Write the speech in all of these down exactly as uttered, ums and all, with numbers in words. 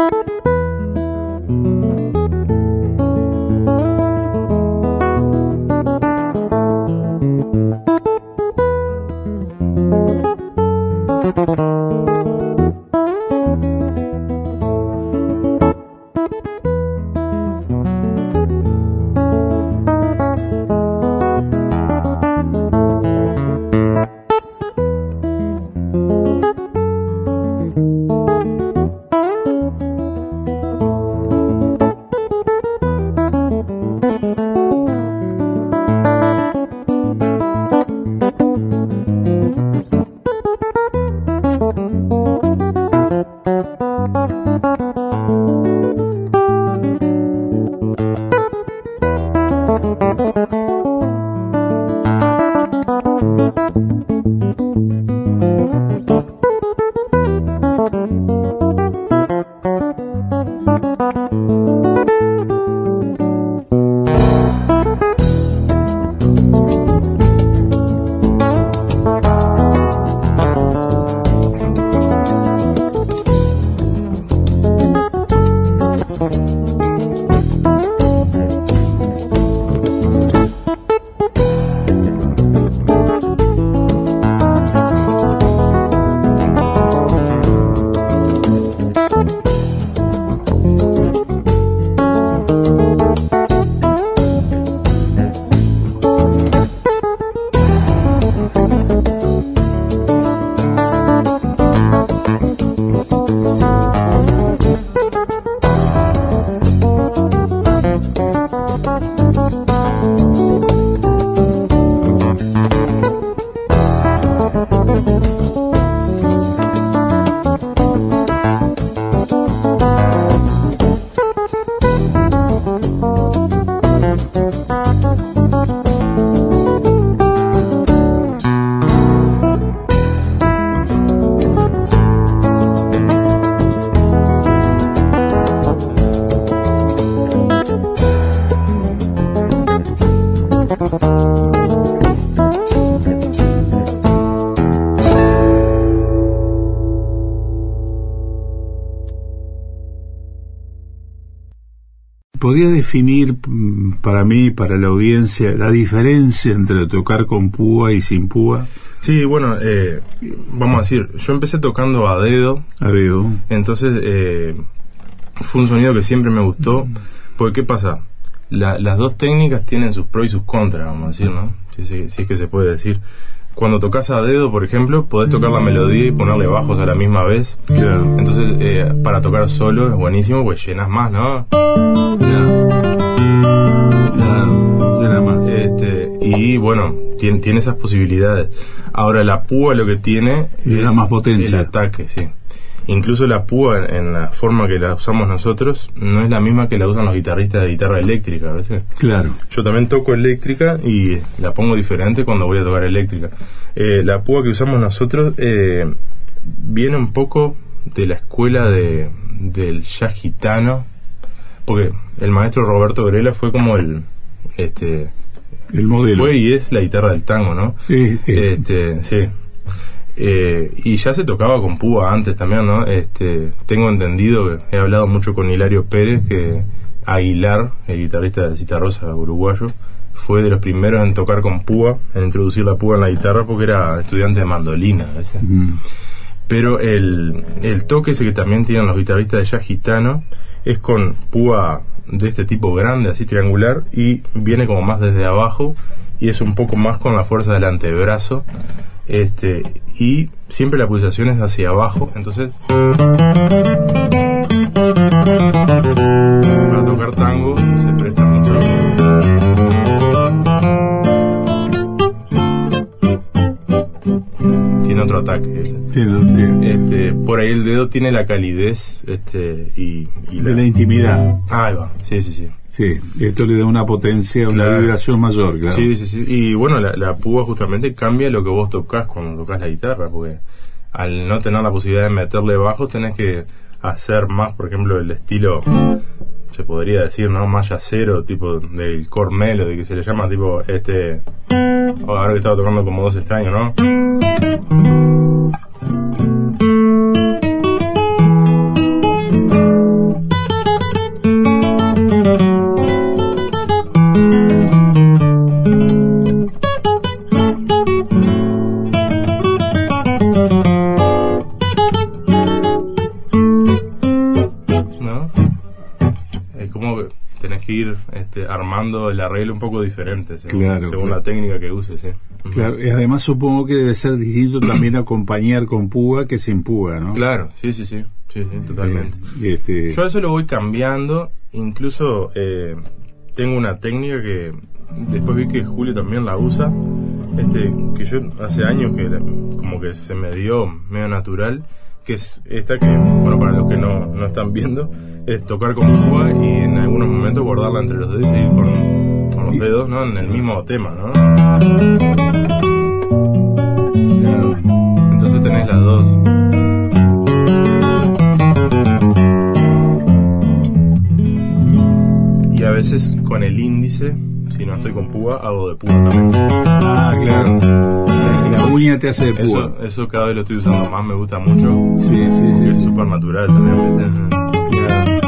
¿Podría definir para mí, para la audiencia, la diferencia entre tocar con púa y sin púa? Sí, bueno, eh, vamos a decir, yo empecé tocando a dedo. A dedo. Entonces, eh, fue un sonido que siempre me gustó. Porque, ¿qué pasa? La, las dos técnicas tienen sus pros y sus contras, vamos a decir, ¿no? Si, si, si es que se puede decir. Cuando tocas a dedo, por ejemplo, podés tocar la melodía y ponerle bajos a la misma vez. Claro. Entonces, eh, para tocar solo es buenísimo, pues llenas más, ¿no? Claro. Claro, llena más. Este, y bueno, tiene, tiene esas posibilidades. Ahora, la púa lo que tiene Le da es más potencia. el ataque, sí. Incluso la púa, en la forma que la usamos nosotros, no es la misma que la usan los guitarristas de guitarra eléctrica, ¿ves? Claro. Yo también toco eléctrica y la pongo diferente cuando voy a tocar eléctrica. Eh, la púa que usamos nosotros eh, viene un poco de la escuela de del jazz gitano, porque el maestro Roberto Grela fue como el este el modelo. Fue y es la guitarra del tango, ¿no? Sí, eh. Este, sí. Eh, y ya se tocaba con púa antes también, ¿no? Este, tengo entendido, he hablado mucho con Hilario Pérez, que Aguilar, el guitarrista de Citarrosa uruguayo, fue de los primeros en tocar con púa, en introducir la púa en la guitarra, porque era estudiante de mandolina, ¿ves? Mm. Pero el, el toque ese que también tienen los guitarristas de jazz gitano es con púa de este tipo grande, así triangular, y viene como más desde abajo y es un poco más con la fuerza del antebrazo. Este, y siempre la pulsación es hacia abajo, entonces para tocar tango se presta mucho. Tiene otro ataque, tiene, tiene. Este, por ahí el dedo tiene la calidez este, y, y de la, la intimidad. Ahí va, sí, sí, sí. Sí, esto le da una potencia, una claro. vibración mayor, claro. Sí, sí, sí. Y bueno, la, la púa justamente cambia lo que vos tocas cuando tocas la guitarra, porque al no tener la posibilidad de meterle bajos tenés que hacer más, por ejemplo, el estilo, se podría decir, ¿no? Más yacero, tipo del core melody, que se le llama, tipo, este... Oh, ahora que estaba tocando como dos extraños, ¿no? como que tenés que ir este, armando el arreglo un poco diferente, según, claro, según claro. la técnica que uses, ¿sí? Claro, y además supongo que debe ser distinto también acompañar con púa que sin púa, ¿no? Claro, sí, sí, sí, sí, sí totalmente. Eh, este... Yo eso lo voy cambiando, incluso eh, tengo una técnica que después vi que Julio también la usa, este, que yo hace años que la, como que se me dio medio natural, que es esta que, bueno, para los que no, no están viendo, es tocar con púa y en algunos momentos guardarla entre los dedos y seguir con, con los dedos, ¿no? En el mismo tema, ¿no? Entonces tenés las dos. Y a veces con el índice, si no estoy con púa, hago de púa también. Ah, claro. La, la uña te hace de púa. Eso, eso cada vez lo estoy usando más, me gusta mucho. Sí, sí, sí. Es sí. súper natural también. ¿Ves? Claro.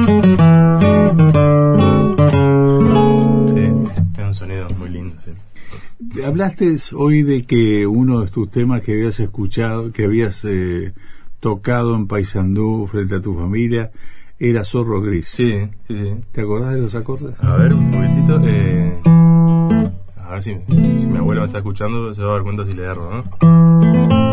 Sí, es un sonido muy lindo, sí. Hablaste hoy de que uno de tus temas que habías escuchado, que habías eh, tocado en Paysandú frente a tu familia, era Zorro Gris. Sí, sí, sí. ¿Te acordás de los acordes? A ver, un poquitito. Eh, a ver si, si mi abuelo me está escuchando, se va a dar cuenta si le erro, ¿no?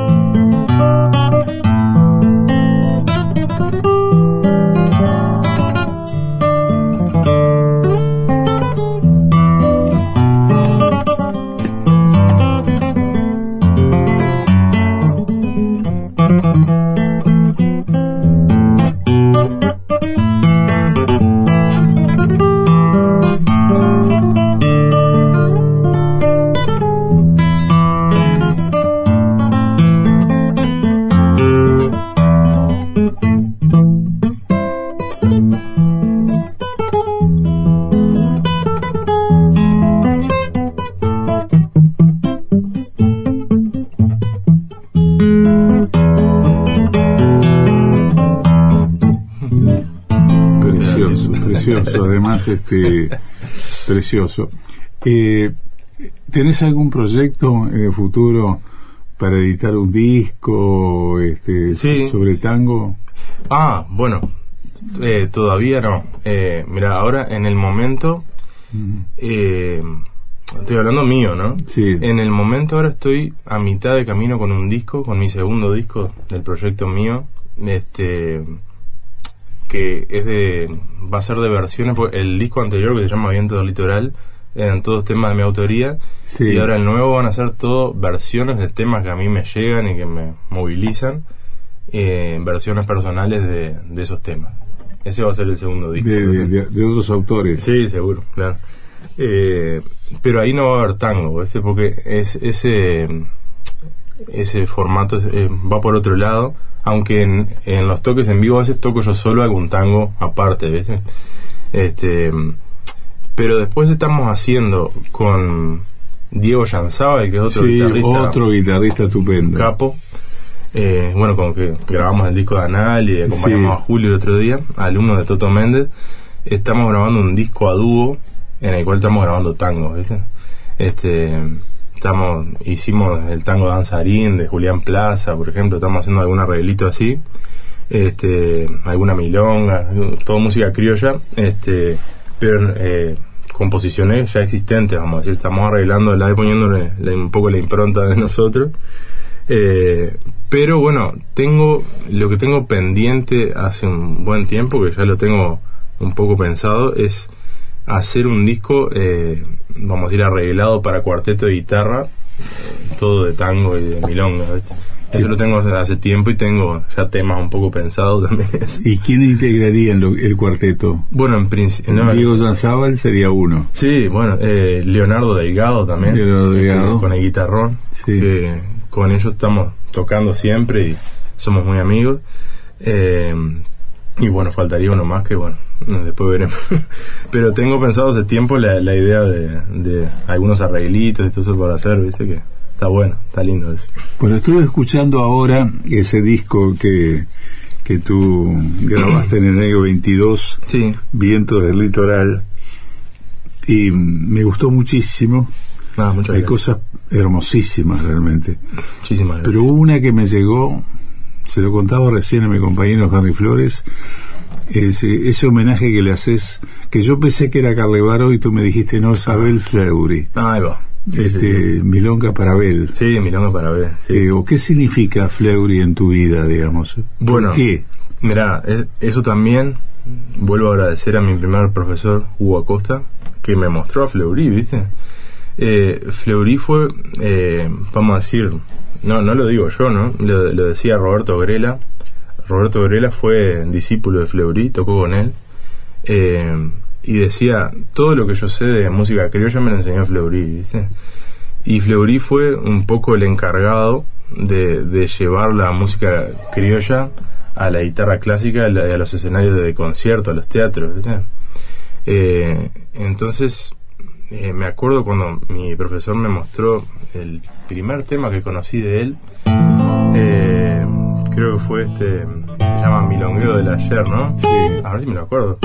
Precioso, además, este, precioso. Eh, ¿Tenés algún proyecto en el futuro para editar un disco este, sí. sobre tango? Ah, bueno, eh, todavía no. Eh, mira, ahora en el momento, eh, estoy hablando mío, ¿no? Sí. En el momento ahora estoy a mitad de camino con un disco, con mi segundo disco del proyecto mío, este... que es de va a ser de versiones, porque el disco anterior, que se llama Viento del Litoral, eran todos temas de mi autoría, sí. Y ahora el nuevo van a ser todo versiones de temas que a mí me llegan y que me movilizan, eh, versiones personales de, de esos temas. Ese va a ser el segundo disco. De, de, de, de otros autores. Sí, seguro, claro. Eh, pero ahí no va a haber tango, ¿viste? Porque es ese ese formato eh, va por otro lado. Aunque en, en los toques en vivo a veces toco yo solo algún tango aparte, ¿ves? Este, pero después estamos haciendo con Diego Yanzábal, que es otro sí, guitarrista, otro guitarrista estupendo, capo. Eh, bueno, con que grabamos el disco de Anal y acompañamos sí. a Julio el otro día, alumno de Toto Méndez. Estamos grabando un disco a dúo en el cual estamos grabando tangos, ¿ves? Este... Estamos, hicimos el tango danzarín de Julián Plaza, por ejemplo, estamos haciendo algún arreglito así, este, alguna milonga, todo música criolla, este, pero eh, composiciones ya existentes, vamos a decir, estamos arreglándola y poniéndole la, un poco la impronta de nosotros, eh, pero bueno, tengo lo que tengo pendiente hace un buen tiempo, que ya lo tengo un poco pensado, es hacer un disco, eh, vamos a decir, arreglado para cuarteto de guitarra, eh, todo de tango y de milonga, ¿ves? Eso lo tengo hace, hace tiempo y tengo ya temas un poco pensados también. ¿Y quién integraría en lo, el cuarteto? Bueno, en principio... No, Diego Yanzábal sería uno. Sí, bueno, eh, Leonardo Delgado también. Leonardo Delgado. Eh, con el guitarrón. Sí. Que con ellos estamos tocando siempre y somos muy amigos. Eh, y bueno, faltaría uno más que bueno, después veremos. Pero tengo pensado hace tiempo la, la idea de, de algunos arreglitos y todo eso para hacer, ¿viste? Que está bueno, está lindo eso. Bueno, estuve escuchando ahora ese disco que, que tú grabaste en el año veintidós, sí. Viento del Litoral, y me gustó muchísimo. Ah, muchas Hay gracias. cosas hermosísimas realmente. Muchísimas gracias. Pero una que me llegó, se lo contaba recién a mi compañero Henry Flores, ese, ese homenaje que le haces, que yo pensé que era Carlevaro y tú me dijiste no, es Abel Fleury. Ah, ahí va. Sí, este, sí, sí. Milonga para Abel. Sí, Milonga para Abel. Sí. Eh, ¿O qué significa Fleury en tu vida, digamos? Bueno, ¿Por qué? Mirá, es, eso también, vuelvo a agradecer a mi primer profesor, Hugo Acosta, que me mostró a Fleury, ¿viste? Eh, Fleury fue, eh, vamos a decir, no no lo digo yo, ¿no? Lo, lo decía Roberto Grela. Roberto Grela fue discípulo de Fleury, tocó con él. Eh, y decía, todo lo que yo sé de música criolla me lo enseñó Fleury, ¿viste? Y Fleury fue un poco el encargado de, de llevar la música criolla a la guitarra clásica, a, la, a los escenarios de concierto, a los teatros, ¿viste? Eh, entonces, eh, me acuerdo cuando mi profesor me mostró el primer tema que conocí de él, eh, creo que fue este, se llama Milongueo del Ayer, ¿no? Sí. A ver si me lo acuerdo.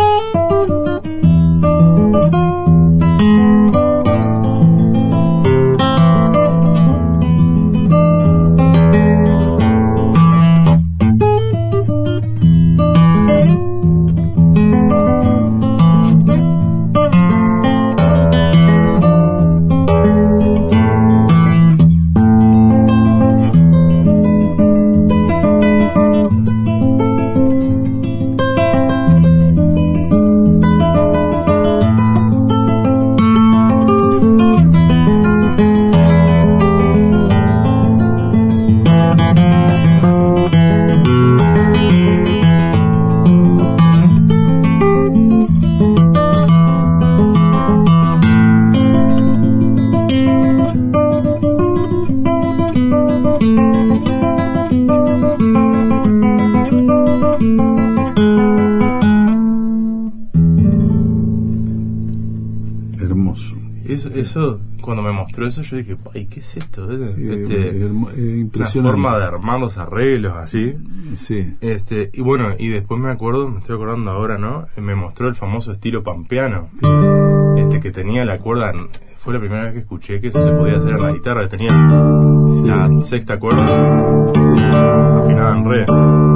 Eso, eso, cuando me mostró eso, yo dije, ay, ¿qué es esto? Este, eh, eh, impresionante. La forma de armar los arreglos, así. Sí. Este, y bueno, y después me acuerdo, me estoy acordando ahora, ¿no? Me mostró el famoso estilo pampeano. Este, que tenía la cuerda, fue la primera vez que escuché que eso se podía hacer en la guitarra, que tenía sí. la sexta cuerda, sí. afinada en re.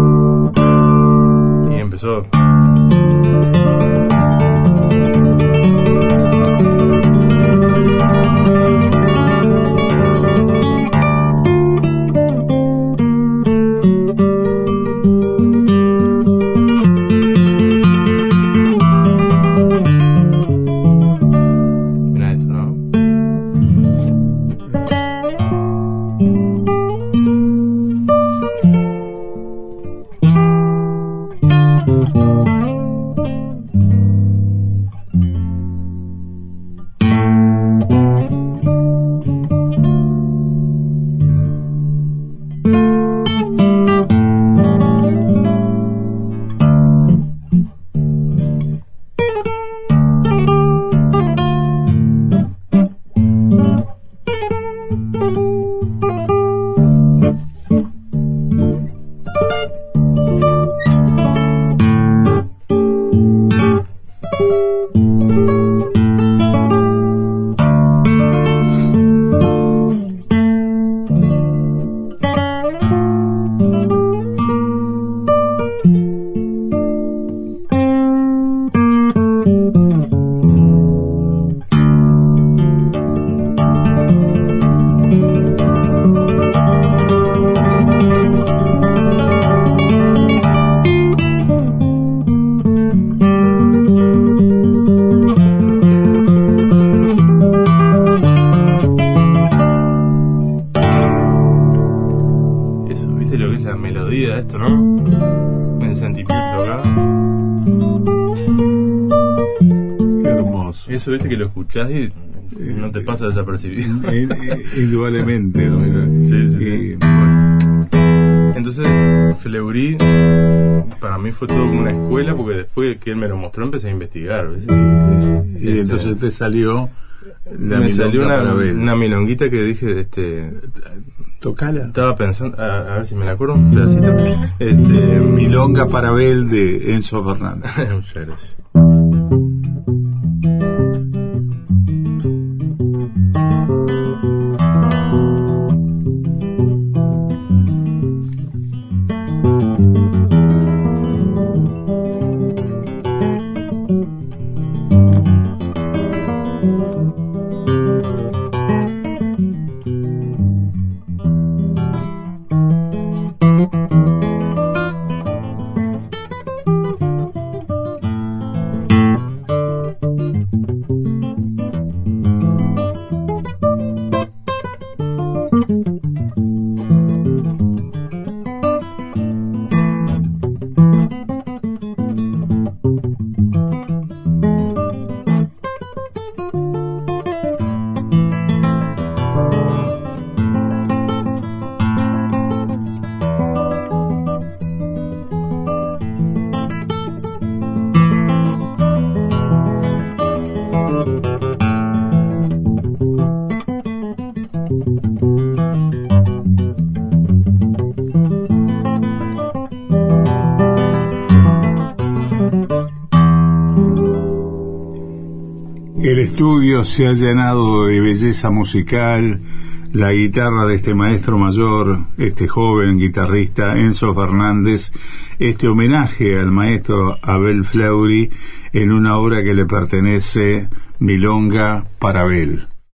Y empezó... Esto, ¿no? El sentimiento acá. Qué hermoso. Eso, viste, que lo escuchás y no te pasa desapercibido. Indudablemente, ¿no? Sí, sí. Y, bueno. Entonces, Fleury para mí fue todo como una escuela, porque después que él me lo mostró empecé a investigar, ¿viste? Y, y entonces te salió la me salió una, una milonguita que dije, este... Tocala. Estaba pensando, a, a ver si me la acuerdo un pedacito. Este, Milonga para Abel de Enzo Fernández. Muchas gracias. El estudio se ha llenado de belleza musical, la guitarra de este maestro mayor, este joven guitarrista Enzo Fernández, este homenaje al maestro Abel Fleury en una obra que le pertenece, Milonga para Abel.